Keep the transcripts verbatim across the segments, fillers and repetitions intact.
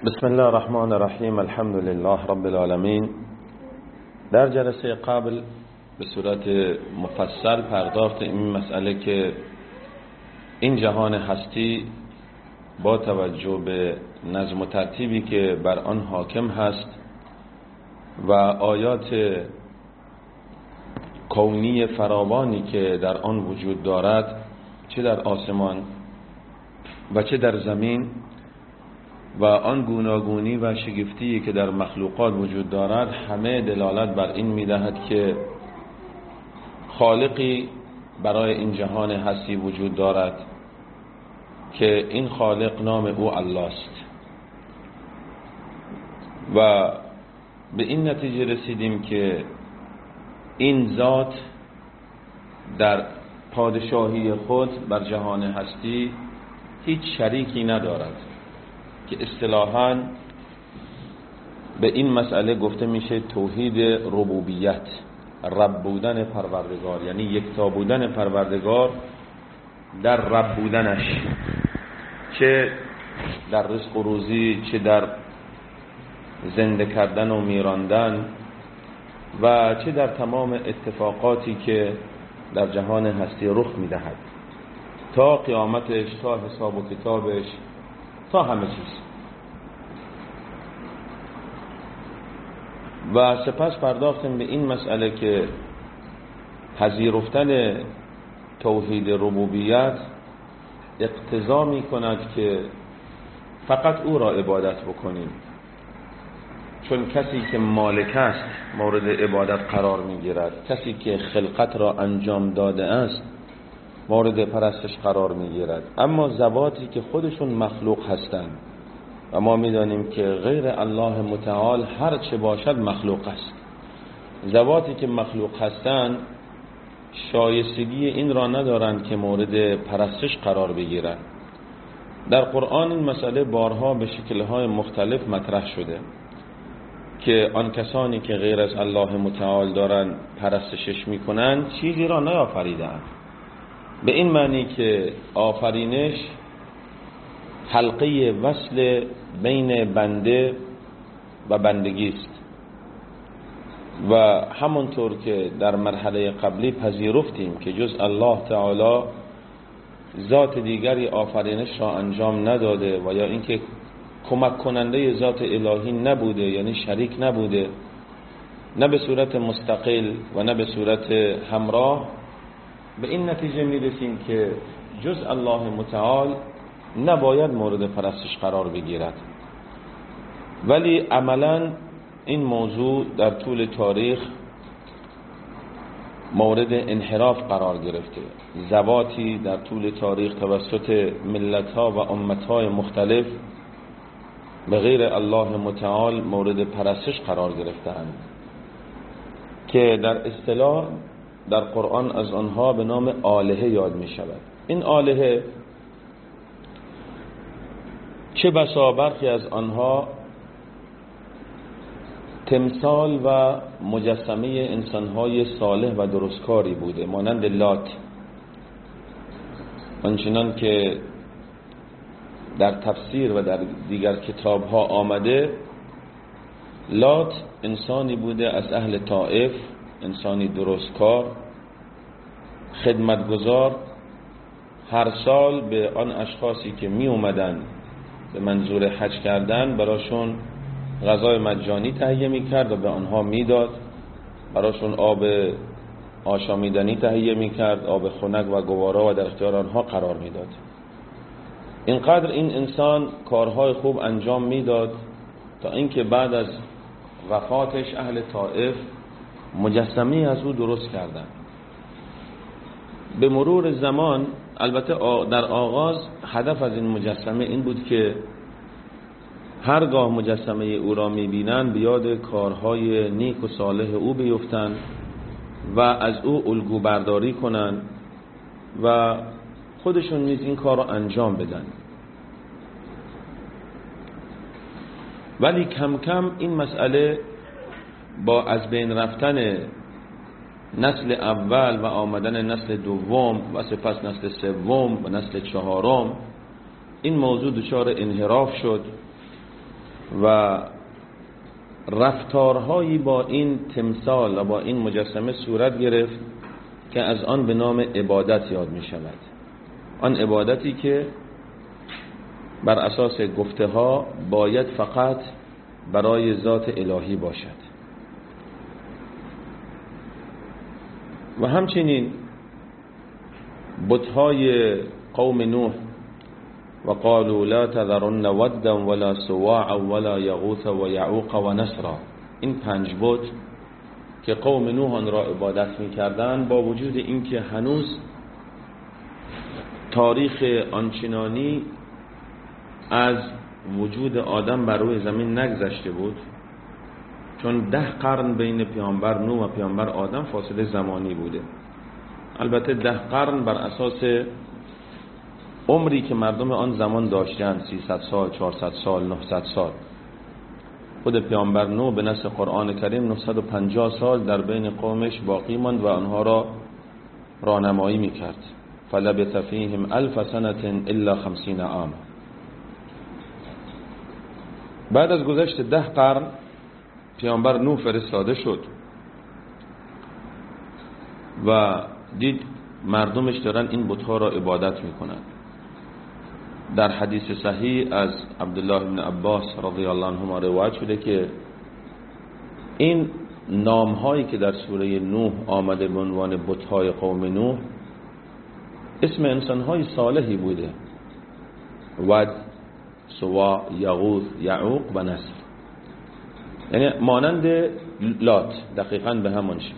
بسم الله الرحمن الرحیم. الحمد لله رب العالمین. در جلسه قبل به صورت مفصل پرداخت این مسئله که این جهان هستی با توجه به نظم و ترتیبی که بر آن حاکم هست و آیات کونی فراوانی که در آن وجود دارد، چه در آسمان و چه در زمین، و آن گوناگونی و شگفتی که در مخلوقات وجود دارد، همه دلالت بر این می‌دهد که خالقی برای این جهان هستی وجود دارد که این خالق نام او الله است. و به این نتیجه رسیدیم که این ذات در پادشاهی خود بر جهان هستی هیچ شریکی ندارد که اصطلاحاً به این مسئله گفته میشه توحید ربوبیت، رب بودن پروردگار، یعنی یکتا بودن پروردگار در رب بودنش، چه در رزق و روزی، چه در زنده کردن و میراندن، و چه در تمام اتفاقاتی که در جهان هستی رخ میدهد تا قیامتش، تا حساب و کتابش، تا همه چیز. و سپس پرداختیم به این مسئله که پذیرفتن توحید ربوبیت اقتضا می کند که فقط او را عبادت بکنیم، چون کسی که مالک است مورد عبادت قرار می گیرد، کسی که خلقت را انجام داده است مورد پرستش قرار می گیرد. اما ذواتی که خودشون مخلوق هستند و ما می دانیم که غیر الله متعال هر چه باشد مخلوق است، ذواتی که مخلوق هستند شایستگی این را ندارند که مورد پرستش قرار بگیرند. در قرآن این مسئله بارها به شکل‌های مختلف مطرح شده که آن کسانی که غیر از الله متعال دارند پرستشش می کنند چیزی را نیافریدند، به این معنی که آفرینش حلقه وصل بین بنده و بندگی است. و همونطور که در مرحله قبلی پذیرفتیم که جز الله تعالی ذات دیگری آفرینش را انجام نداده و یا اینکه کمک کننده ذات الهی نبوده، یعنی شریک نبوده، نه به صورت مستقل و نه به صورت همراه، به این نتیجه میرسیم که جز الله متعال نباید مورد پرستش قرار بگیرد. ولی عملا این موضوع در طول تاریخ مورد انحراف قرار گرفته. ذواتی در طول تاریخ توسط ملت‌ها و امت‌های مختلف به غیر الله متعال مورد پرستش قرار گرفتند که در اصطلاح در قرآن از آنها به نام آلهه یاد می شود. این آلهه چه بسا برخی از آنها تمثال و مجسمه انسانهای صالح و درستکاری بوده، مانند لات، آنچنان که در تفسیر و در دیگر کتابها آمده. لات انسانی بوده از اهل طائف، انسانی درستکار، خدمتگزار، هر سال به آن اشخاصی که می اومدن به منظور حج کردن براشون غذای مجانی تهیه می کرد و به آنها می داد، براشون آب آشامیدنی تهیه می کرد، آب خنک و گوارا و در اختیار آنها قرار می داد. اینقدر این انسان کارهای خوب انجام می داد تا اینکه بعد از وفاتش اهل طائف مجسمه از او درست کردند. به مرور زمان، البته در آغاز هدف از این مجسمه این بود که هرگاه مجسمه او را می‌بینند بیاد کارهای نیک و صالح او بیفتند و از او الگو برداری کنند و خودشون نیز این کار را انجام بدن. ولی کم کم این مسئله با از بین رفتن نسل اول و آمدن نسل دوم و سپس نسل سوم و نسل چهارم این موضوع دچار انحراف شد و رفتارهایی با این تمثال و با این مجسمه صورت گرفت که از آن به نام عبادت یاد می شود. آن عبادتی که بر اساس گفته ها باید فقط برای ذات الهی باشد. و همچنین بت‌های قوم نوح و قالوا لا تذرن ودا ولا سواعا ولا یغوث و یعوق و نسرا، این پنج بت که قوم نوح آن را عبادت می‌کردند، با وجود اینکه هنوز تاریخ آنچنانی از وجود آدم بر روی زمین نگذشته بود، چون ده قرن بین پیامبر نوح و پیامبر آدم فاصله زمانی بوده. البته ده قرن بر اساس عمری که مردم آن زمان داشتند، سیصد سال، چهارصد سال، نهصد سال. خود پیامبر نوح به نص قرآن کریم نهصد و پنجاه سال در بین قومش باقی ماند و آنها را راهنمایی میکرد. فلبث فیهم الف سنة الا خمسین عاما. بعد از گذشت ده قرن پیامبر نوح فرستاده شد و دید مردمش دارن این بت‌ها را عبادت میکنن. در حدیث صحیح از عبدالله بن عباس رضی الله عنهما روایت شده که این نام‌هایی که در سوره نوح آمده به عنوان بت‌های قوم نوح اسم انسان‌های صالحی بوده: ود، سوا، یغوث، یعوق و نسر، یعنی مانند لات، دقیقاً به همان شکل.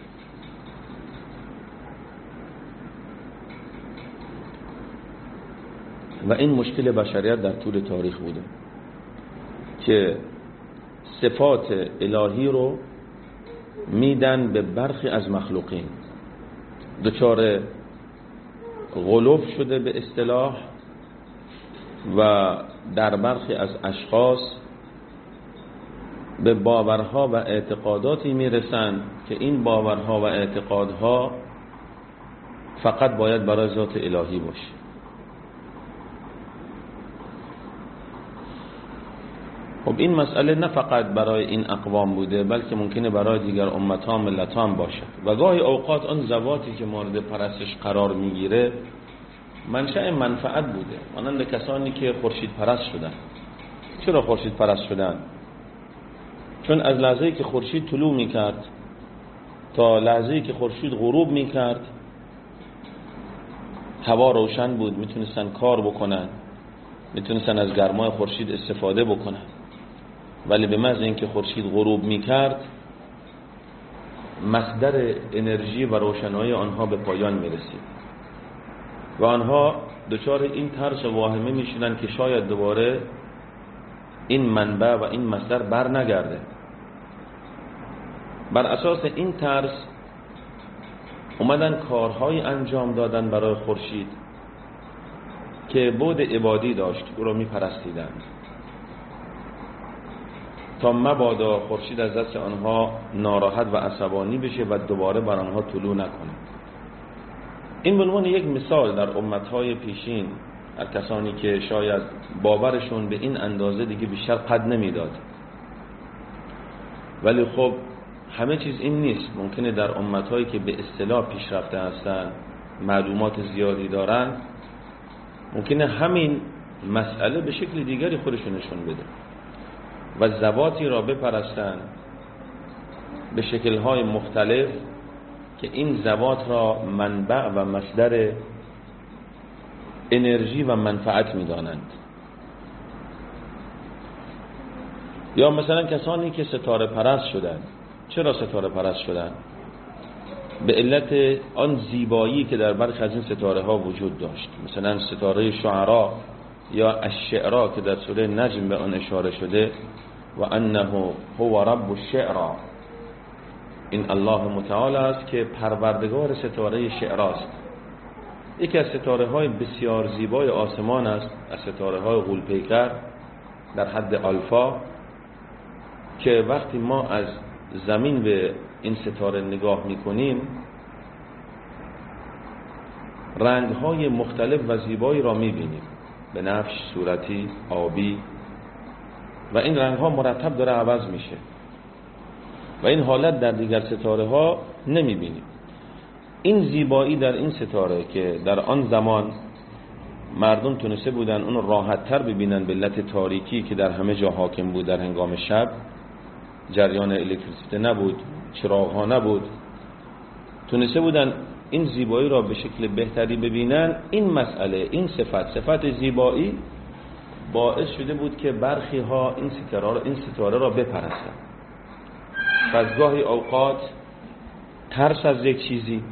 و این مشکل بشریت در طول تاریخ بوده که صفات الهی رو میدن به برخی از مخلوقین، دچار غلوف شده به اصطلاح و در برخی از اشخاص به باورها و اعتقاداتی میرسن که این باورها و اعتقادها فقط باید برای ذات الهی باشه. خب این مسئله نه فقط برای این اقوام بوده، بلکه ممکنه برای دیگر امت‌ها ملت‌ها هم باشه. و گاهی اوقات آن ذواتی که مورد پرستش قرار میگیره منشأ منفعت بوده، مانند کسانی که خورشید پرست شدن. چرا خورشید پرست شدن؟ چون از لحظه‌ای که خورشید طلوع میکرد تا لحظه‌ای که خورشید غروب میکرد هوا روشن بود، میتونستن کار بکنن، میتونستن از گرمای خورشید استفاده بکنن. ولی به محض اینکه خورشید غروب میکرد مصدر انرژی و روشنایی آنها به پایان میرسید و آنها دچار این ترس و واهمه میشدن که شاید دوباره این منبع و این مصدر بر نگرده. بر اساس این ترس اومدن کارهای انجام دادن برای خورشید که بعد عبادی داشت، او را میپرستیدند تا مبادا خورشید از دست آنها ناراحت و عصبانی بشه و دوباره بر آنها طلوع نکنه. این به عنوان یک مثال در امتهای پیشین از کسانی که شاید باورشون به این اندازه دیگه بیشتر قد نمیداد. ولی خب همه چیز این نیست. ممکنه در امتهایی که به اصطلاح پیشرفته هستن، معلومات زیادی دارن، ممکنه همین مسئله به شکل دیگری خودشون نشون بده و ذواتی را بپرستن به شکل‌های مختلف که این ذوات را منبع و مصدر انرژی و منفعت می‌دانند. یا مثلا کسانی که ستاره پرست شدند. چرا ستاره پرست شدند؟ به علت آن زیبایی که در برخی از این ستاره ها وجود داشت. مثلا ستاره شعرا یا الشعرا که در سوره نجم به آن اشاره شده و انه هو رب الشعرا، این الله متعال است که پروردگار ستاره شعراست. یکی از ستاره های بسیار زیبای آسمان است، از ستاره های غول‌پیکر در حد آلفا، که وقتی ما از زمین به این ستاره نگاه میکنیم رنگ‌های مختلف و زیبایی را میبینیم، بنفش، صورتی، آبی. و این رنگ ها مرتب داره عوض میشه و این حالت در دیگر ستاره ها نمی بینیم. این زیبایی در این ستاره که در آن زمان مردم تونسته بودن اون راحت تر ببینن به علت تاریکی که در همه جا حاکم بود. در هنگام شب جریان الکتریسیته نبود، چراغ ها نبود، تونسته بودن این زیبایی را به شکل بهتری ببینن. این مسئله، این صفت صفت زیبایی باعث شده بود که برخی ها این ستاره این ستاره را بپرستن. پس گاهی اوقات ترس از یک چیزی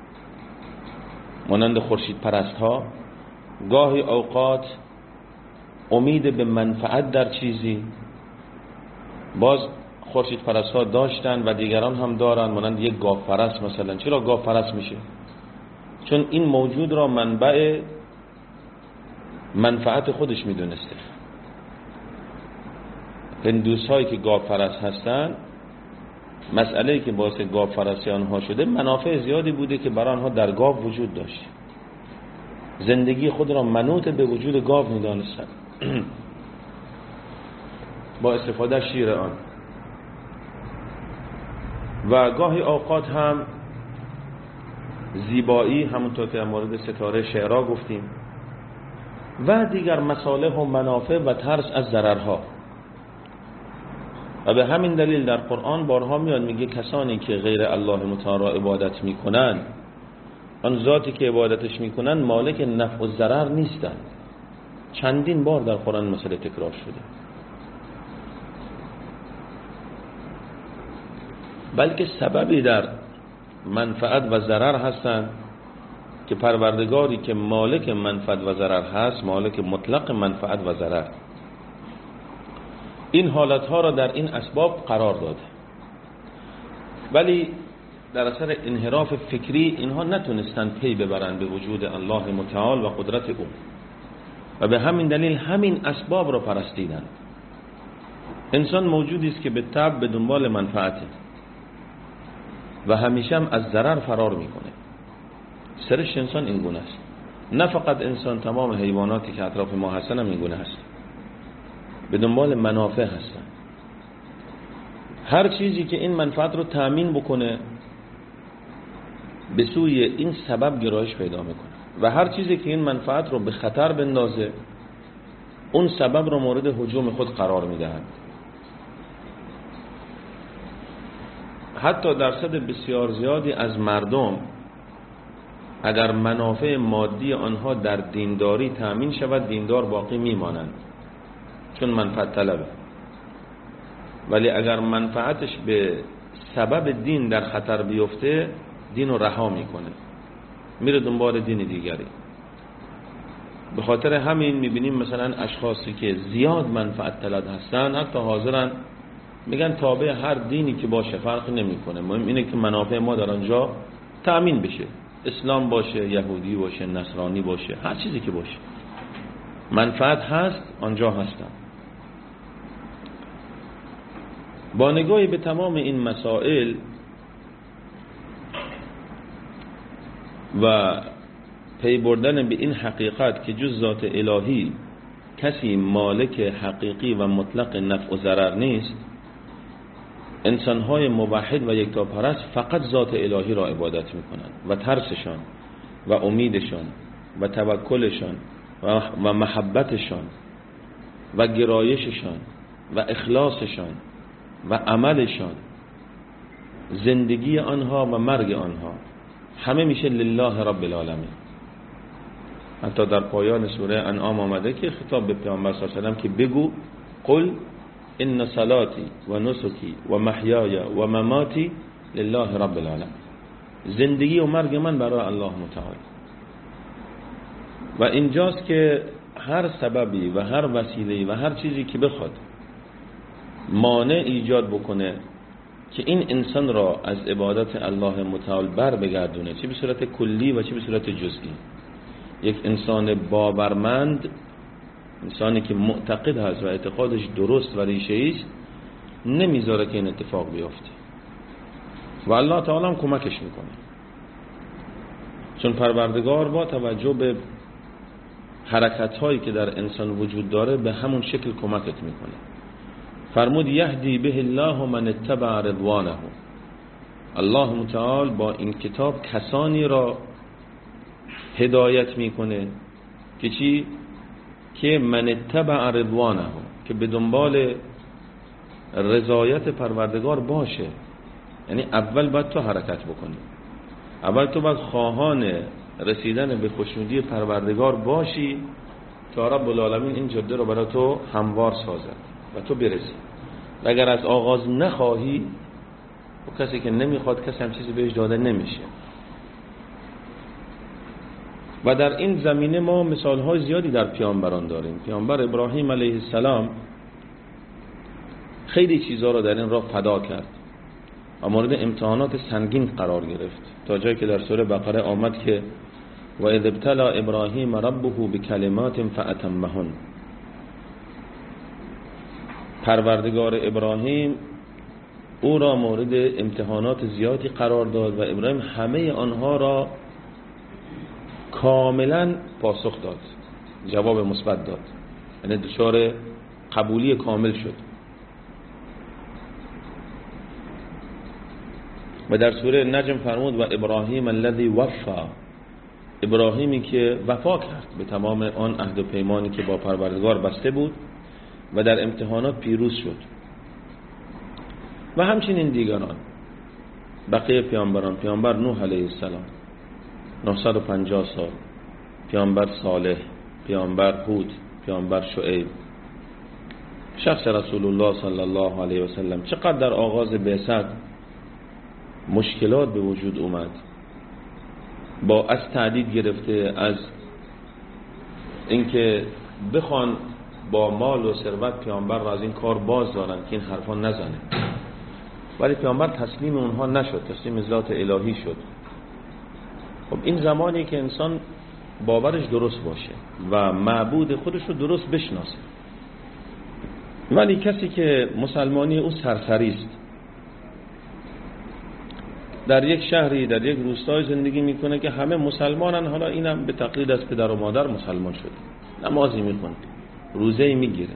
مانند خورشید پرست ها، گاهی اوقات امید به منفعت در چیزی، باز خورشید پرست ها داشتن و دیگران هم دارن، مانند یک گاو پرست مثلا. چرا گاو پرست میشه؟ چون این موجود را منبع منفعت خودش میدونسته. هندوس هایی که گاو پرست هستن، مسئله‌ای که باعث گاو پرستی آنها شده منافع زیادی بوده که برای آنها در گاو وجود داشت. زندگی خود را منوط به وجود گاو می‌دانستند با استفاده از شیر آن. و گاهی اوقات هم زیبایی، همونطور که در مورد ستاره شعرا گفتیم، و دیگر مصالح و منافع و ترس از ضررها. و به همین دلیل در قرآن بارها میاد میگه کسانی که غیر الله متعال را عبادت میکنن، آن ذاتی که عبادتش میکنن مالک نفع و ضرر نیستن. چندین بار در قرآن مسئله تکرار شده. بلکه سببی در منفعت و ضرر هستند که پروردگاری که مالک منفعت و ضرر هست، مالک مطلق منفعت و ضرر، این حالتها را در این اسباب قرار داده. ولی در اثر انحراف فکری اینها نتونستن پی ببرن به وجود الله متعال و قدرت او و به همین دلیل همین اسباب را پرستیدن. انسان موجودی است که به طبع به دنبال منفعته و همیشه هم از ضرر فرار میکنه. سرش انسان این گونه است. نه فقط انسان، تمام حیواناتی که اطراف ما هستن هم این گونه هست، به دنبال منافع هستن. هر چیزی که این منفعت رو تأمین بکنه به سوی این سبب گرایش پیدا میکنه و هر چیزی که این منفعت رو به خطر بندازه اون سبب رو مورد هجوم خود قرار میدهند. حتی درصد بسیار زیادی از مردم اگر منافع مادی آنها در دینداری تأمین شود، دیندار باقی میمانند چون منفعت طلبه. ولی اگر منفعتش به سبب دین در خطر بیفته، دین رو رها میکنه، میره دنبال دین دیگری. به خاطر همین میبینیم مثلا اشخاصی که زیاد منفعت طلب هستن حتی حاضرن میگن تابع هر دینی که باشه فرق نمیکنه، مهم اینه که منافع ما در آنجا تأمین بشه. اسلام باشه، یهودی باشه، نصرانی باشه، هر چیزی که باشه، منفعت هست آنجا هستن. با نگاهی به تمام این مسائل و پی بردن به این حقیقت که جز ذات الهی کسی مالک حقیقی و مطلق نفع و ضرر نیست، انسان‌های موحد و یکتاپرست فقط ذات الهی را عبادت می‌کنند و ترسشان و امیدشان و توکلشان و محبتشان و گرایششان و اخلاصشان و عملشان، زندگی آنها و مرگ آنها همه میشه لله رب العالمین. حتی در پایان سوره انعام آمده که خطاب به پیامبر صلی الله علیه و سلم که بگو قل ان صلاتی و نسکی و محیای و مماتی لله رب العالمین، زندگی و مرگ من برای الله متعال. و اینجاست که هر سببی و هر وسیله‌ای و هر چیزی که بخواد مانع ایجاد بکنه که این انسان را از عبادت الله متعال بر بگردونه، چه به صورت کلی و چه به صورت جزئی، یک انسان باورمند، انسانی که معتقد هست و اعتقادش درست و ریشه‌ای است، نمیذاره که این اتفاق بیفته و الله تعالی هم کمکش میکنه. چون پروردگار با توجه به حرکت هایی که در انسان وجود داره به همون شکل کمکت میکنه. فرمود یهدی به الله من اتبع رضوانه. الله متعال با این کتاب کسانی را هدایت میکنه که چی؟ که من اتبع رضوانه، که به دنبال رضایت پروردگار باشه. یعنی اول باید تو حرکت بکنی، اول تو باید خواهان رسیدن به خوشنودی پروردگار باشی تا رب العالمین این جاده رو برای تو هموار سازد و تو برسی. و اگر از آغاز نخواهی، و کسی که نمیخواد کسی هم چیزی بهش داده نمیشه. و در این زمینه ما مثالهای زیادی در پیامبران داریم. پیامبر ابراهیم علیه السلام خیلی چیزها رو در این راه فدا کرد و مورد امتحانات سنگین قرار گرفت، تا جایی که در سوره بقره آمد که و اذ ابتلی ابراهیم ربه بکلمات فاتمهن. پروردگار ابراهیم او را مورد امتحانات زیادی قرار داد و ابراهیم همه آنها را کاملا پاسخ داد، جواب مثبت داد، یعنی دچار قبولی کامل شد. و در سوره نجم فرمود و ابراهیم الذی وفا، ابراهیمی که وفا کرد به تمام آن عهد و پیمانی که با پروردگار بسته بود و در امتحانات پیروز شد. و همچنین دیگران، بقیه پیامبران، پیامبر نوح علیه السلام نهصد و پنجاه سال، پیامبر صالح، پیامبر هود، پیامبر شعیب، شخص رسول الله صلی الله علیه و سلم، چقدر در آغاز بعثت مشکلات به وجود اومد، با از تعدید گرفته از اینکه بخوان با مال و ثروت پیامبر را از این کار باز دارن که این حرفا نزنه، ولی پیامبر تسلیم اونها نشد، تسلیم ذات الهی شد. خب این زمانی که انسان باورش درست باشه و معبود خودش رو درست بشناسه. ولی کسی که مسلمانی او سرسری است، در یک شهری، در یک روستای زندگی میکنه که همه مسلمانن، حالا اینم به تقلید از پدر و مادر مسلمان شده، نمازی میخونه، روزه‌ای میگیره،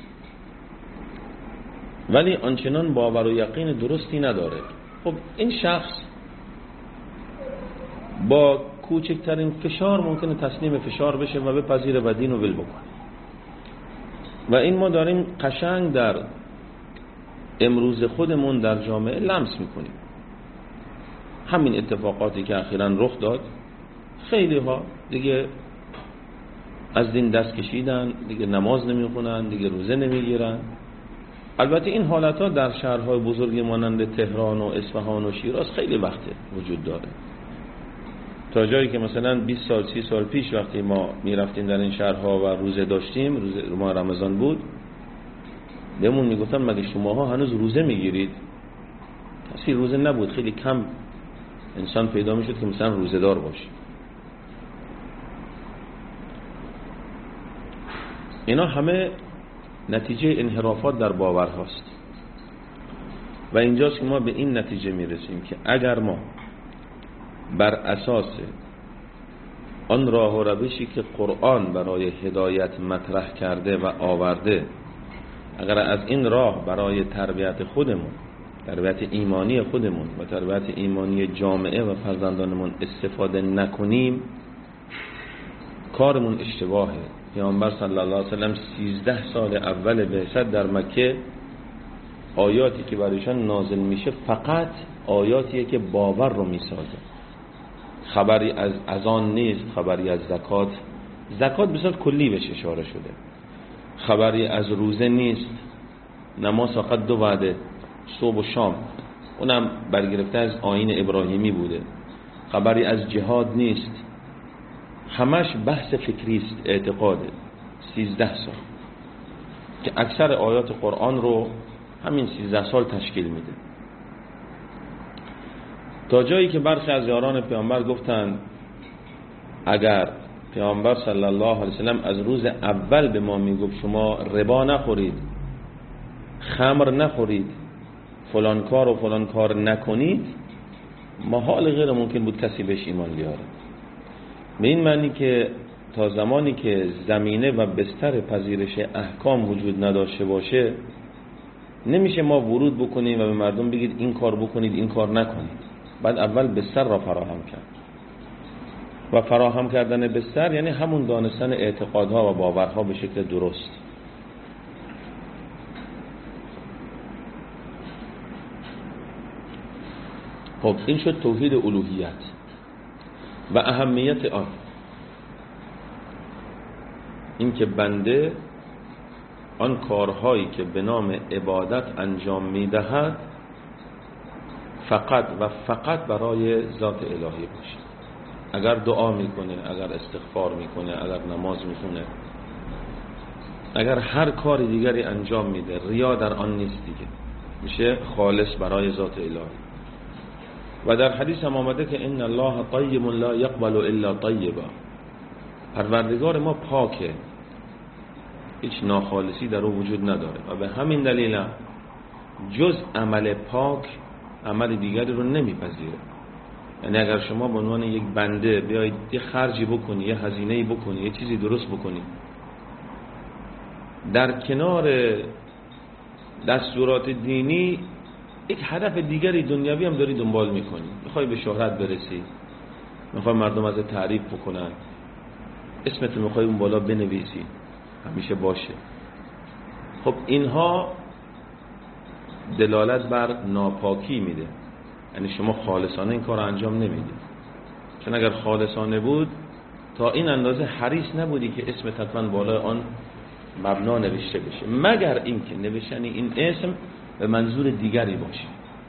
ولی آنچنان باور و یقین درستی نداره. خب این شخص با کوچکترین فشار ممکنه تسلیم فشار بشه و بپذیره و دین رو ول بکنه. و این ما داریم قشنگ در امروز خودمون در جامعه لمس میکنیم. همین اتفاقاتی که اخیراً رخ داد، خیلی ها دیگه از دین دست کشیدن، دیگه نماز نمیخونن، دیگه روزه نمیگیرن. البته این حالت ها در شهرهای بزرگی مانند تهران و اصفهان و شیراز خیلی وقته وجود داره. تا جایی که مثلا بیست سال سی سال پیش وقتی ما میرفتیم در این شهرها و روزه داشتیم، روزه ما رمضان بود، بهمون میگفتن مگه شماها هنوز روزه میگیرید؟ کسی روزه نبود، خیلی کم انسان پیدا میشد که مثلا روزه دار باشه. اینا همه نتیجه انحرافات در باور هاست. و اینجاست که ما به این نتیجه میرسیم که اگر ما بر اساس آن راه و روشی که قرآن برای هدایت مطرح کرده و آورده، اگر از این راه برای تربیت خودمون، تربیت ایمانی خودمون و تربیت ایمانی جامعه و فرزندانمون استفاده نکنیم، کارمون اشتباهه. پیامبر صلی الله علیه و سلم سیزده سال اول بعثت در مکه آیاتی که برایشان نازل میشه فقط آیاتیه که باور رو میسازه. خبری از اذان نیست، خبری از زکات، زکات به صورت کلی بهش اشاره شده. خبری از روزه نیست، نماز فقط دو وعده، صبح و شام، اونم برگرفته از آیین ابراهیمی بوده. خبری از جهاد نیست، همش بحث فکری است، اعتقاده. سیزده سال که اکثر آیات قرآن رو همین سیزده سال تشکیل میده. تا جایی که برخی از یاران پیامبر گفتن اگر پیامبر صلی الله علیه وسلم از روز اول به ما میگفت شما ربا نخورید، خمر نخورید، فلان کار و فلان کار نکنید، محال غیر ممکن بود کسی بهش ایمان بیاره. به این معنی که تا زمانی که زمینه و بستر پذیرش احکام وجود نداشته باشه، نمیشه ما ورود بکنیم و به مردم بگید این کار بکنید این کار نکنید. بعد اول بستر را فراهم کرد و فراهم کردن بستر یعنی همون دانستن اعتقادها و باورها به شکل درست. خب این شد توحید الوهیت و اهمیت آن، این که بنده آن کارهایی که به نام عبادت انجام میدهد فقط و فقط برای ذات الهی باشه. اگر دعا میکنه، اگر استغفار میکنه، اگر نماز میخونه، اگر هر کار دیگری انجام میده ریا در آن نیست دیگه، میشه خالص برای ذات الهی. و در حدیث هم آمده که ان الله طیب لا یقبل الا طیبا، پروردگار ما پاکه، هیچ ناخالصی در او وجود نداره و به همین دلیل جز عمل پاک عمل دیگری رو نمیپذیره. یعنی اگر شما به عنوان یک بنده بیایید یه خرجی بکنی، یه هزینه‌ای بکنی، یه چیزی درست بکنی، در کنار دستورات دینی یک هدف دیگری دنیوی هم داری دنبال میکنی، میخوای به شهرت برسی، میخوای مردم ازت تعریف بکنن، اسمت میخوای اون بالا بنویسی، همیشه باشه. خب اینها دلالت بر ناپاکی میده، یعنی شما خالصانه این کار انجام نمیدید. چون اگر خالصانه بود تا این اندازه حریص نبودی که اسمت حتما بالا آن مبنا نوشته بشه، مگر اینکه نوشتن این اسم به منظور دیگری باشه.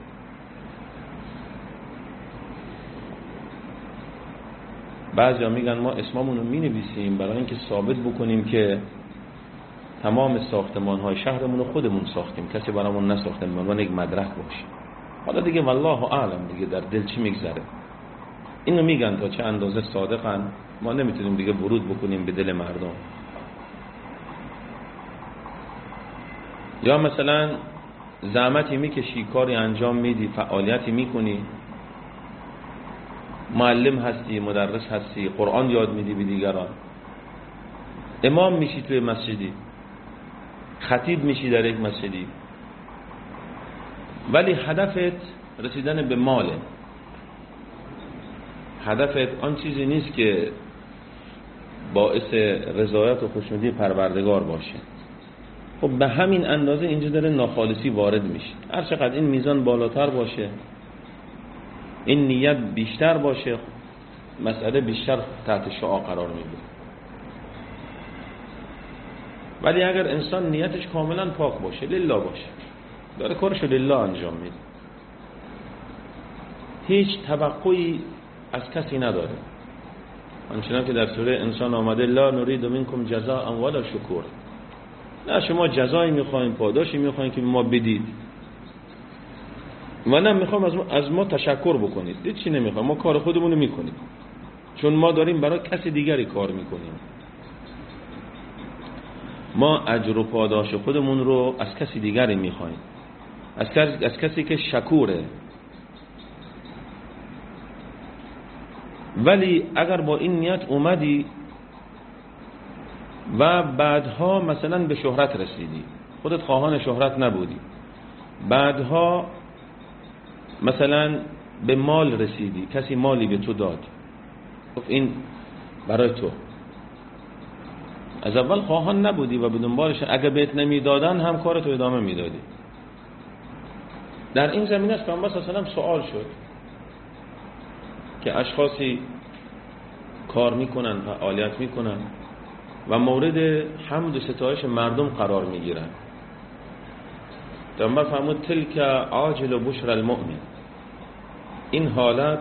بعضیا میگن ما اسممون رو مینویسیم برای اینکه ثابت بکنیم که تمام ساختمان های شهرمون رو خودمون ساختیم، کسی برامون نساخته، به عنوان یک مدرک باشه. حالا دیگه والله اعلم دیگه در دل چی میگذره. اینو میگن تا چه اندازه صادقن ما نمیتونیم دیگه ورود بکنیم به دل مردم. یا مثلا زحمتی میکشی، کاری انجام میدی، فعالیتی میکنی، معلم هستی، مدرس هستی، قرآن یاد میدی به دیگران، امام میشی توی مسجدی، خطیب میشی در یک مسجدی، ولی هدفت رسیدن به ماله، هدفت آن چیزی نیست که باعث رضایت و خوشنودی پروردگار باشه. خب به همین اندازه اینجا داره ناخالصی وارد میشه. هر چقدر این میزان بالاتر باشه، این نیت بیشتر باشه، مسئله بیشتر تحت شعاع قرار میگیره. ولی اگر انسان نیتش کاملا پاک باشه، لله باشه، داره کارشو لله انجام میده، هیچ توقعی از کسی نداره، آنچنان که در سوره انسان آمده لا نرید منکم جزاء ولا شکور، نه شما جزایی میخواین، پاداشی میخواین که ما بدید و نه میخوام از ما, از ما تشکر بکنید، هیچ چی نمیخوام، ما کار خودمون رو میکنیم چون ما داریم برای کسی دیگری کار میکنیم. ما اجر و پاداش خودمون رو از کسی دیگری میخوایم، از, کس، از کسی که شکوره. ولی اگر با این نیت اومدی و بعدها مثلا به شهرت رسیدی، خودت خواهان شهرت نبودی، بعدها مثلا به مال رسیدی، کسی مالی به تو داد، خب این برای تو، از اول خواهان نبودی و به دنبالش، اگه بهت نمیدادن هم کارتو ادامه میدادی. در این زمینه است پیامبر صلی الله علیه و آله سوال شد که اشخاصی کار میکنن، فعالیت میکنن و مورد حمد و ستایش مردم قرار میگیرن. پیامبر فرمود تلک عاجل و بشر المؤمن، این حالت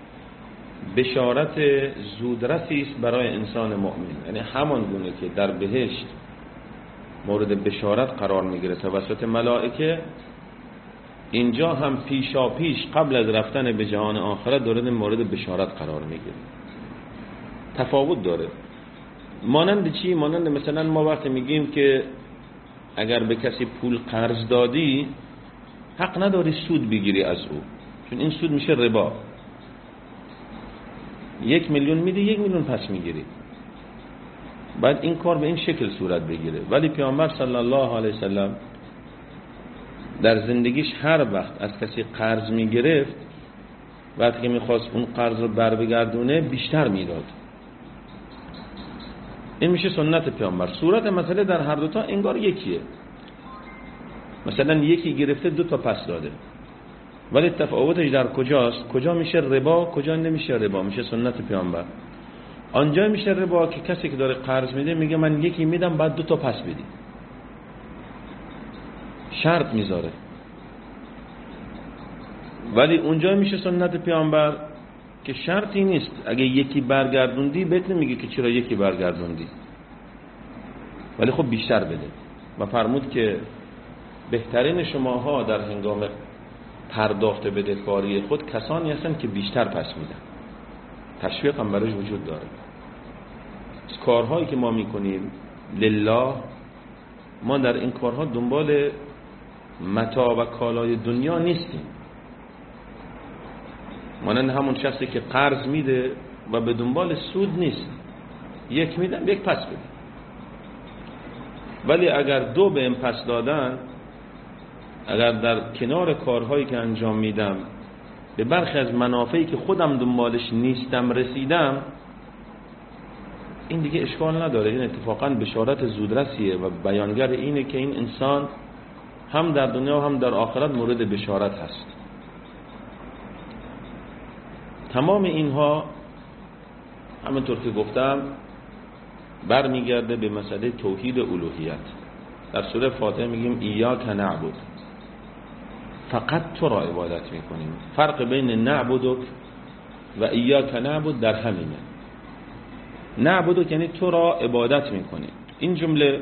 بشارت زودرسی است برای انسان مؤمن، یعنی همان گونه که در بهشت مورد بشارت قرار میگیره توسط ملائکه، اینجا هم پیشا پیش قبل از رفتن به جهان آخرت داره مورد بشارت قرار میگیره. تفاوت داره. مانند چی؟ مانند مثلا ما وقتی میگیم که اگر به کسی پول قرض دادی حق نداری سود بگیری از او، چون این سود میشه ربا. یک میلیون میدی، یک میلیون پس میگیری، بعد این کار به این شکل صورت بگیره. ولی پیامبر صلی الله علیه وسلم در زندگیش هر وقت از کسی قرض میگرفت، وقتی که میخواست اون قرض رو بر بگردونه بیشتر میداد. این میشه سنت پیامبر. صورت مسئله در هر دوتا انگار یکیه. مثلا یکی گرفته دو تا پس داده، ولی تفاوتش در کجاست؟ کجا میشه ربا، کجا نمیشه ربا؟ میشه سنت پیامبر. آنجا میشه ربا که کسی که داره قرض میده میگه من یکی میدم بعد دو تا پس بدی، شرط میذاره. ولی اونجا میشه سنت پیامبر که شرطی نیست، اگه یکی برگردوندی بهت نمیگه که چرا یکی برگردوندی، ولی خب بیشتر بده. و فرمود که بهترین شماها در هنگام پرداخت بدهکاری خود کسانی هستن که بیشتر پس میدن. تشویق هم برایش وجود داره. از کارهایی که ما میکنیم لله، ما در این کارها دنبال متاع و کالای دنیا نیستیم. مانند همون شخصی که قرض میده و به دنبال سود نیست، یک میدم یک پس بده. ولی اگر دو به این پس دادن، اگر در کنار کارهایی که انجام میدم به برخی از منافعی که خودم دنبالش نیستم رسیدم، این دیگه اشکال نداره. این اتفاقا بشارت زودرسیه و بیانگر اینه که این انسان هم در دنیا و هم در آخرت مورد بشارت هست. تمام اینها همونطور که گفتم برمیگرده به مسئله توحید الوهیت. در سوره فاتحه میگیم ایاک نعبد، فقط تو را عبادت میکنیم. فرق بین نعبدک و ایاک نعبد در همینه. نعبدک یعنی تو را عبادت میکنیم. این جمله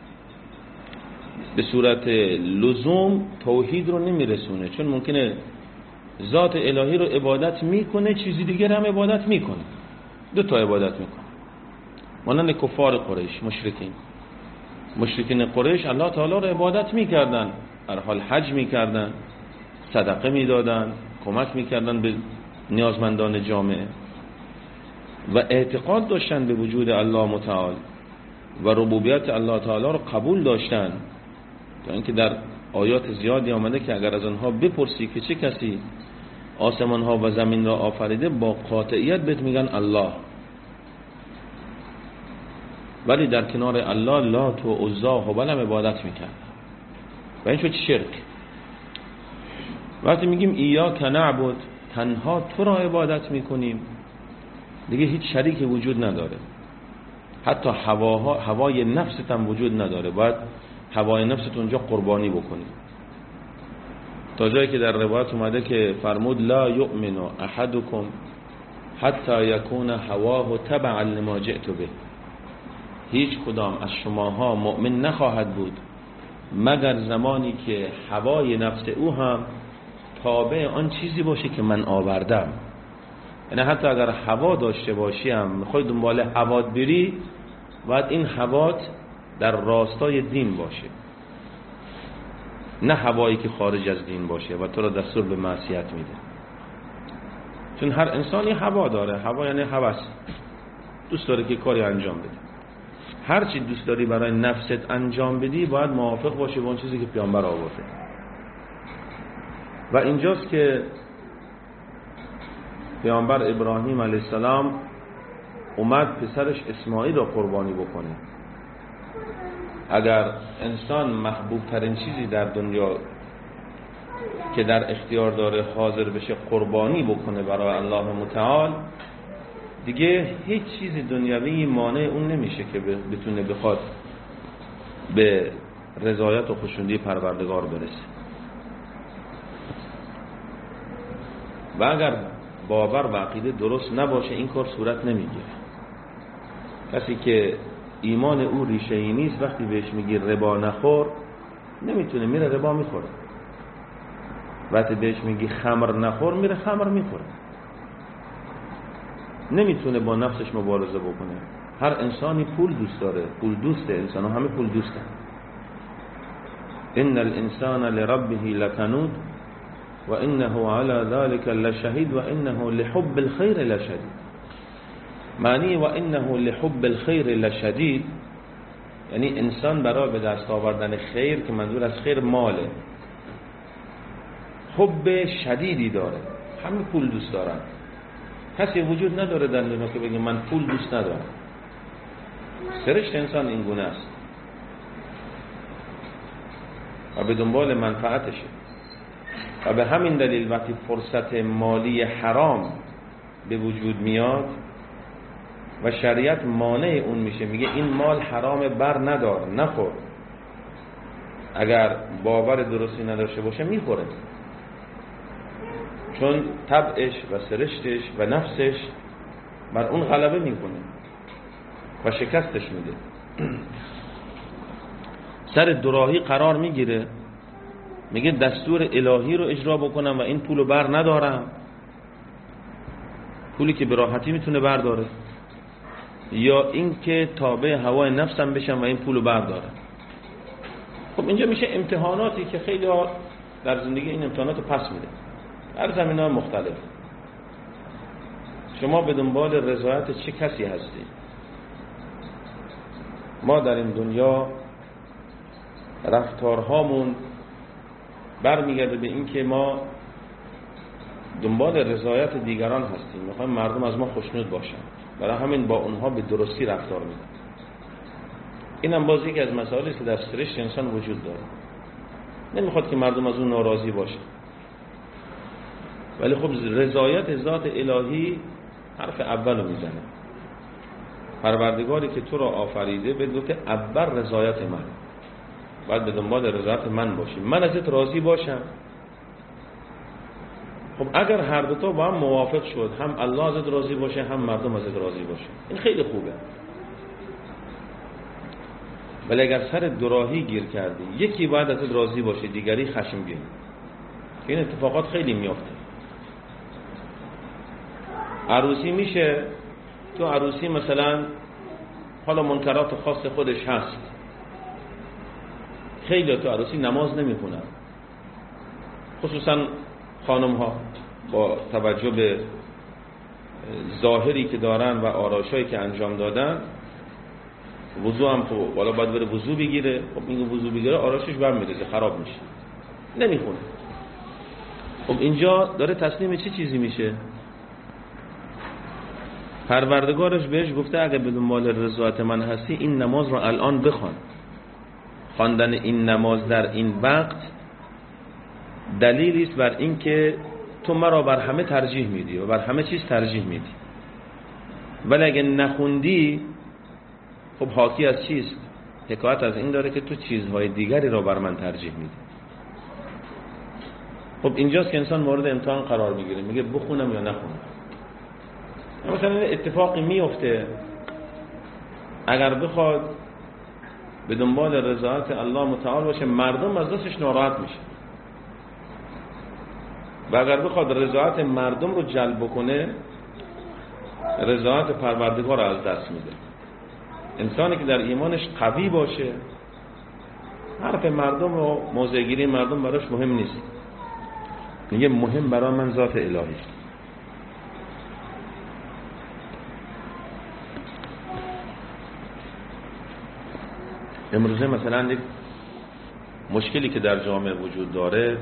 به صورت لزوم توحید رو نمیرسونه، چون ممکنه ذات الهی رو عبادت میکنه، چیزی دیگر هم عبادت میکنه، دو تا عبادت میکنه. مانند کفار قریش، مشرکین مشرکین قریش الله تعالی رو عبادت میکردن، در حال حج میکردن، صدقه میدادن، کمک میکردن به نیازمندان جامعه و اعتقاد داشتن به وجود الله متعال و ربوبیت الله تعالی رو قبول داشتن. تا اینکه در آیات زیادی آمده که اگر از آنها بپرسی که چه کسی آسمان ها و زمین را آفریده، با قاطعیت بهت میگن الله. ولی در کنار الله لات و عزا و هبل هم عبادت میکرد و این شد شرک. وقتی میگیم ایاک نعبد، تنها تو را عبادت میکنیم، دیگه هیچ شریکی وجود نداره. حتی هواها، هوای نفست هم وجود نداره. باید هوای نفست اونجا قربانی بکنی. تا جایی که در روایت اومده که فرمود لا یؤمن احدکم حتی یکون هواه تبعا لما جئت به. هیچ کدام از شماها مؤمن نخواهد بود مگر زمانی که هوای نفس او هم تابع آن چیزی باشه که من آوردم. یعنی حتی اگر هوا داشته باشی هم میخوای دنبال هوات بری، باید این هوات در راستای دین باشه، نه هوایی که خارج از دین باشه و تو را دستور به معصیت میده. چون هر انسانی هوا داره. هوا یعنی هوس، دوست داره که کاری انجام بده. هر چی دوست داری برای نفست انجام بدی باید موافق باشه با اون چیزی که پیامبر آورده. و اینجاست که پیامبر ابراهیم علیه السلام اومد پسرش اسماعیل را قربانی بکنه. اگر انسان محبوب ترین چیزی در دنیا که در اختیار داره حاضر بشه قربانی بکنه برای الله متعال، دیگه هیچ چیزی دنیوی مانع اون نمیشه که بتونه بخواد به رضایت و خوشنودی پروردگار برسه. و اگر باور و عقیده درست نباشه این کار صورت نمیگیره. کسی که ایمان او ریشه ای نیست، وقتی بهش میگی ربا نخور نمیتونه، میره ربا میخوره. وقتی بهش میگی خمر نخور میره خمر میخوره. نمیتونه با نفسش مبارزه بکنه. هر انسانی پول دوست داره، پول دوسته، انسان همه پول دوستن. ان الانسان لربه لکنود و انه علی ذلك لشهید و انه لحب الخیر لشدید. معنی و انه لحب الخیر لشدید یعنی انسان برای به دست آوردن خیر، که منظور از خیر ماله، حب شدیدی داره، همه پول دوست دارن. کسی وجود نداره در دنیا که بگه من پول دوست ندارم. سرشت انسان این گونه است و به دنبال منفعتشه و به همین دلیل وقتی فرصت مالی حرام به وجود میاد و شریعت مانع اون میشه، میگه این مال حرام، بر ندار، نخور، اگر باور درستی نداشته باشه میخوره، چون طبعش و سرشتش و نفسش بر اون غلبه میکنه و شکستش میده. سر دوراهی قرار میگیره، میگه دستور الهی رو اجرا بکنم و این پولو بر ندارم، پولی که به راحتی میتونه برداره، یا این که تابع هوای نفسم بشم و این پولو بردارم. خب اینجا میشه امتحاناتی که خیلی ها در زندگی این امتحانات رو پس میده در زمینه‌های مختلف. شما به دنبال رضایت چه کسی هستی؟ ما در این دنیا رفتارهامون برمیگرده به این که ما دنبال رضایت دیگران هستیم، میخوایم مردم از ما خوشنود باشن، برای همین با اونها به درستی رفتار میدن. اینم باز یکی از مسائلی است که در سرشت انسان وجود داره، نمیخواد که مردم از اون ناراضی باشن. ولی خب رضایت ذات الهی حرف اول رو میزنه. پروردگاری که تو را آفریده به گفته اول رضایت من، باید به دنبال رضایت من باشی، من ازت راضی باشم. خب اگر هر دو تا با هم موافق شد، هم الله ازت راضی باشه هم مردم ازت راضی باشه، این خیلی خوبه. ولی اگر سر دوراهی گیر کردی، یکی باید ازت راضی باشه دیگری خشمگین، این اتفاقات خیلی میافته. عروسی میشه، تو عروسی مثلا حالا منکرات خاص خودش هست، خیلی تو عروسی نماز نمیخونن، خصوصا خانم ها با توجه به ظاهری که دارن و آرایشایی که انجام دادن. وضو هم خب والا باید بره وضو بگیره، خب این وضو بگیره آرایشش برمیریزه، خراب میشه، نمیخونه. خب اینجا داره تسلیم چه چیزی میشه؟ پروردگارش بهش گفته اگه به دنبال رضایت من هستی این نماز رو الان بخوان. خواندن این نماز در این وقت دلیلی است بر این که تو مرا بر همه ترجیح میدی و بر همه چیز ترجیح میدی. ولی اگه نخوندی خب حاکی از چیست؟ حکایت از این داره که تو چیزهای دیگری را بر من ترجیح میدی. خب اینجاست که انسان مورد امتحان قرار میگیره، میگه بخونم یا نخونم. مثلا اتفاقی میفته اگر بخواد به دنبال رضایت الله متعال باشه، مردم از دستش ناراحت میشه، و اگر بخواد رضایت مردم رو جلب بکنه، رضایت پروردگار رو از دست میده. انسانی که در ایمانش قوی باشه، حرف مردم و موضع‌گیری مردم براش مهم نیست، میگه مهم برای من ذات الهی. امروزه مثلا یک مشکلی که در جامعه وجود داره،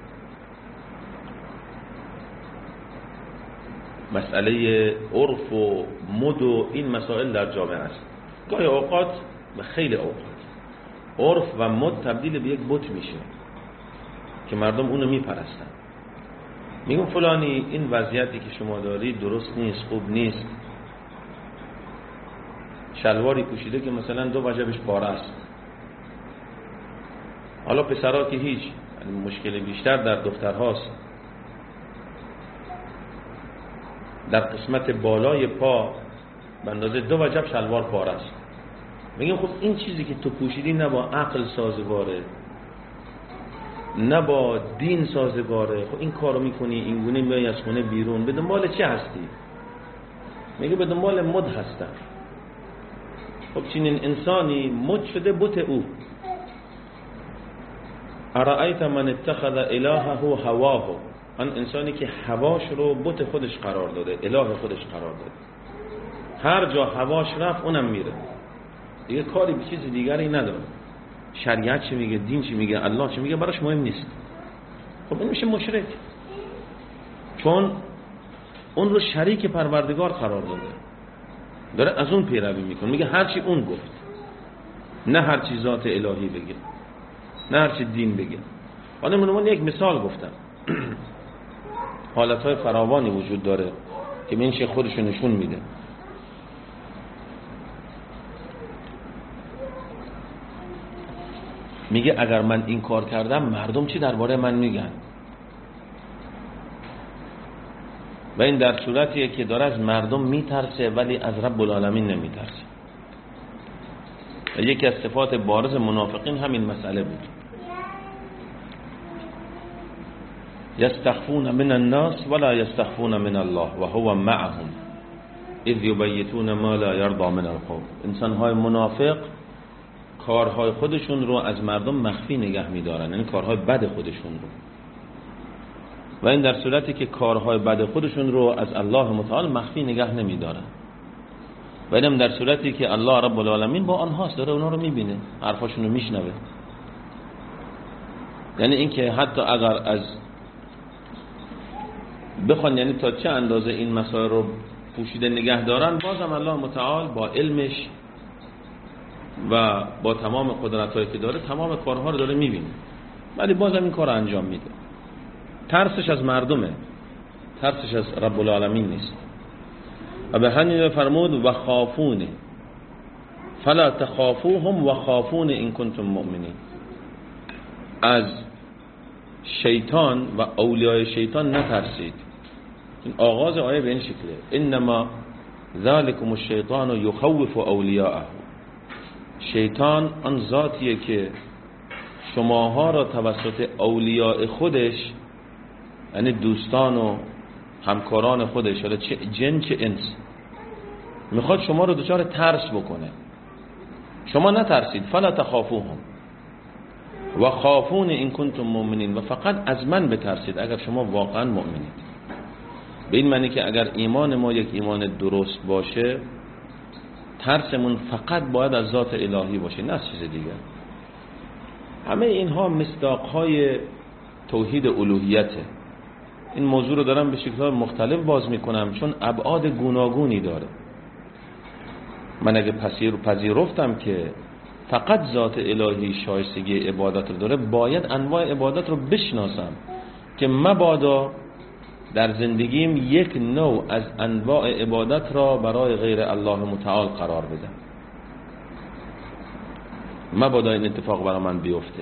مسئله عرف و مد و این مسائل در جامعه است. گاهی اوقات و خیلی اوقات عرف و مد تبدیل به یک بت میشه که مردم اونو میپرستن، میگن فلانی این وضعیتی که شما داری درست نیست، خوب نیست. شلواری پوشیده که مثلا دو وجبش پاره است. حالا پسرها که هیچ، یعنی مشکل بیشتر در دخترهاست، در قسمت بالای پا به اندازه دو وجب شلوار پاره است. میگم خب این چیزی که تو پوشیدی نه با عقل سازگاره، نه با دین سازگاره، خب این کارو میکنی، این گونه میای از خونه بیرون، به دنبال چه هستی؟ میگه به دنبال مد هستم. خب چنین انسانی مد شده بت او. ارائیت من اتخذ الهه هواه، آن انسانی که هواش رو بت خودش قرار داده، اله خودش قرار داده، هر جا هواش رفت اونم میره، دیگه کاری به چیز دیگری نداره. شریعت چی میگه، دین چی میگه، الله چی میگه براش مهم نیست. خب این میشه مشرک، چون اون رو شریک پروردگار قرار داده، داره از اون پیروی میکنه، میگه هرچی اون گفت، نه هرچی ذات الهی بگه، نه هرچی دین بگه. حالا من یک مثال گفتم، حالتهای فراوانی وجود داره که این شیخ خودشو نشون میده. میگه اگر من این کار کردم مردم چی درباره من میگن؟ و این در صورتیه که داره از مردم میترسه ولی از رب العالمین نمیترسه. و یکی از صفات بارز منافقین همین مسئله بود. یستخفون من الناس ولا یستخفون من الله و هو معهم اذ یبیتون ما لا یرضى من القول. انسان‌های منافق کارهای خودشون رو از مردم مخفی نگه می‌دارن، یعنی کارهای بد خودشون رو، و این در صورتی که کارهای بد خودشون رو از الله متعال مخفی نگه نمی‌دارن، و اینم در صورتی که الله رب العالمین با آنهاست، داره اونا رو می‌بینه، حرفاشون رو میشنوه. یعنی اینکه حتی اگر از بخوان یعنی تا چه اندازه این مسائل رو پوشیده نگه دارن، بازم الله متعال با علمش و با تمام قدرتایی که داره تمام کارها رو داره میبینه، ولی بازم این کار رو انجام میده. ترسش از مردمه، ترسش از رب العالمین نیست. و به همین فرمود و خافونه فلا تخافوهم و خافون ان کنتم مؤمنین. از شیطان و اولیای شیطان نترسید. این آغاز آیه به این شکله، انما ذالکم الشیطان یخوف اولیاءه. شیطان آن ذاتیه که شماها را توسط اولیاء خودش، یعنی دوستان و همکاران خودش، حالا چه جن چه انس، میخواد شما رو دچار ترس بکنه. شما نترسید، فلا تخافوهم و خافون این کنتم مؤمنین، و فقط از من بترسید اگر شما واقعا مؤمنید. به این معنی که اگر ایمان ما یک ایمان درست باشه، ترسمون فقط باید از ذات الهی باشه، نه چیز دیگه. همه اینها مصداقهای توحید الوهیته. این موضوع رو دارم به شکل‌های مختلف باز میکنم چون ابعاد گوناگونی داره. من اگه پذیرفتم که فقط ذات الهی شایستگی عبادت رو داره، باید انواع عبادت رو بشناسم که مبادا در زندگیم یک نوع از انواع عبادت را برای غیر الله متعال قرار بدم. مبادا این اتفاق برای من بیفته.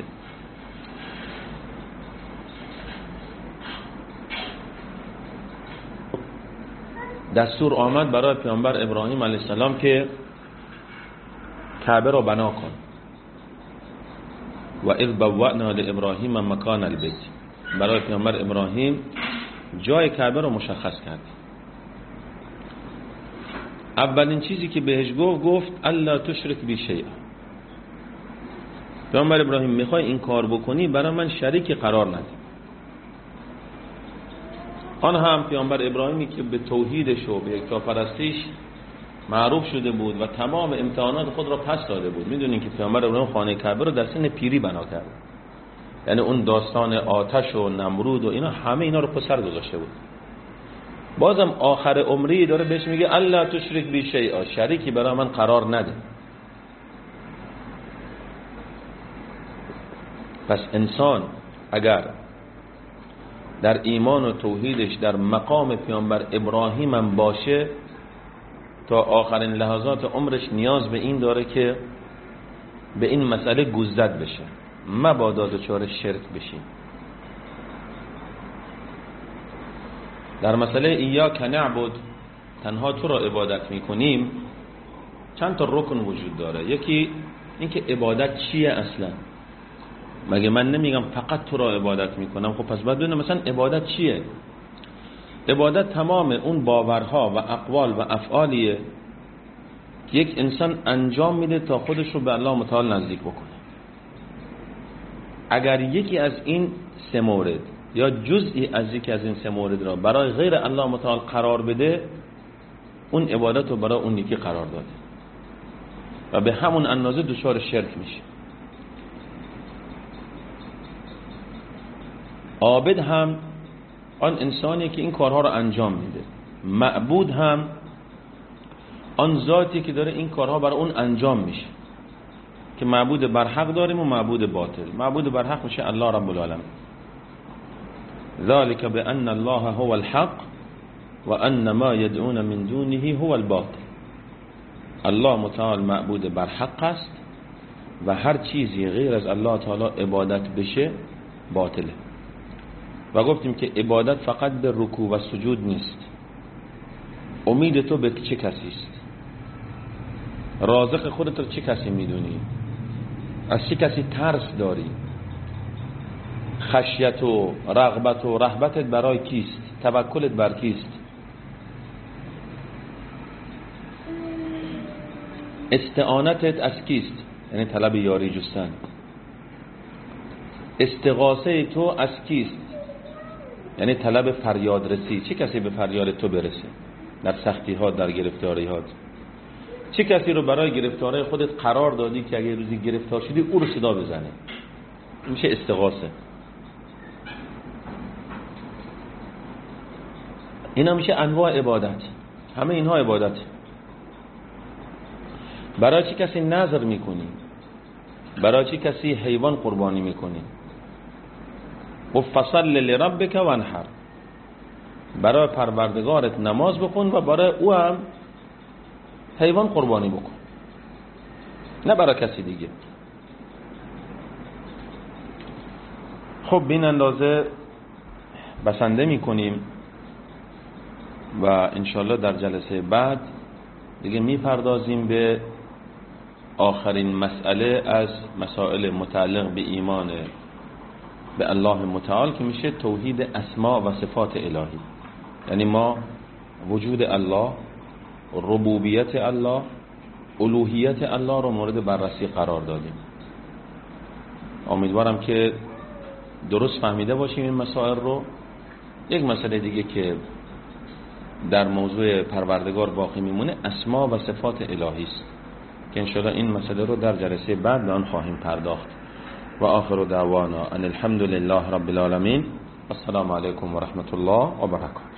دستور آمد برای پیامبر ابراهیم علیه السلام که کعبه را بنا کن. و اذ بوأنا لابراهیم مکان البیت. برای پیامبر ابراهیم جای کعبه را مشخص کرد. اولین چیزی که بهش گفت گفت الا تشرک بی شیئا. پیامبر ابراهیم میخوای این کار بکنی برای من شریک قرار نده. آن هم پیامبر ابراهیمی که به توحیدش و به یکتاپرستیش معروف شده بود و تمام امتحانات خود را پس داده بود. میدونین که پیامبر ابراهیم خانه کعبه رو در سن پیری بنا کرد، یعنی اون داستان آتش و نمرود و اینا همه اینا رو پسر گذاشته بود. بازم آخر عمری داره بهش میگه الا تشرک بی شیئا، شریکی برای من قرار نده. پس انسان اگر در ایمان و توحیدش در مقام پیامبر ابراهیم هم باشه، تا آخرین لحظات عمرش نیاز به این داره که به این مسئله گوشزد بشه، مبادا دچار شرک بشیم. در مسئله ایاک نعبد، تنها تو را عبادت میکنیم، چند تا رکن وجود داره. یکی اینکه عبادت چیه اصلا. مگه من نمیگم فقط تو را عبادت میکنم؟ خب پس باید بدونم مثلا عبادت چیه. عبادت تمام اون باورها و اقوال و افعالیه که یک انسان انجام میده تا خودش رو به الله متعال نزدیک بکنه. اگر یکی از این سه مورد یا جزئی از یکی از این سه مورد را برای غیر الله متعال قرار بده، اون عبادت رو برای اون یکی قرار داده و به همون اندازه دچار شرک میشه. عابد هم آن انسانی که این کارها رو انجام میده، معبود هم آن ذاتی که داره این کارها برای اون انجام میشه، که معبود برحق داریم و معبود باطل. معبود برحق میشه الله رب العالمین. ذلك بأن الله هو الحق و ان ما يدعون من دونه هو الباطل. الله متعال معبود برحق است و هر چیزی غیر از الله تعالی عبادت بشه باطله. و گفتیم که عبادت فقط به رکوع و سجود نیست. امید تو به چه کسی است؟ رازق خودت رو چه کسی میدونی؟ از چه کسی ترس داری؟ خشیت و رغبت و رهبتت برای کیست؟ توکلت بر کیست؟ استعانتت از کیست؟ یعنی طلب یاری جستن. استغاثه تو از کیست؟ یعنی طلب فریاد رسی. چه کسی به فریاد تو برسه در سختی ها، در گرفتاری ها؟ چه کسی رو برای گرفتاری خودت قرار دادی که اگه روزی گرفتار شدی او رو صدا بزنه؟ میشه استغاثه. اینا میشه انواع عبادت. همه اینها عبادت. برای چه کسی نذر میکنی؟ برای چه کسی حیوان قربانی میکنی؟ و فصل لربک وانحر. برای پروردگارت نماز بکن و برای او هم حیوان قربانی بکن، نه برای کسی دیگه. خب این اندازه بسنده میکنیم و انشالله در جلسه بعد دیگه میپردازیم به آخرین مسئله از مسائل متعلق به ایمان به الله متعال که میشه توحید اسما و صفات الهی. یعنی ما وجود الله، ربوبیت الله، الوهیت الله رو مورد بررسی قرار دادیم. امیدوارم که درست فهمیده باشیم این مسائل رو. یک مسئله دیگه که در موضوع پروردگار باقی میمونه اسما و صفات الهی است که انشاءالله این مسئله رو در جلسه بعد به آن خواهیم پرداخت. و آخر دعوانا ان الحمد لله رب العالمین. السلام علیکم و رحمت الله و برکاته.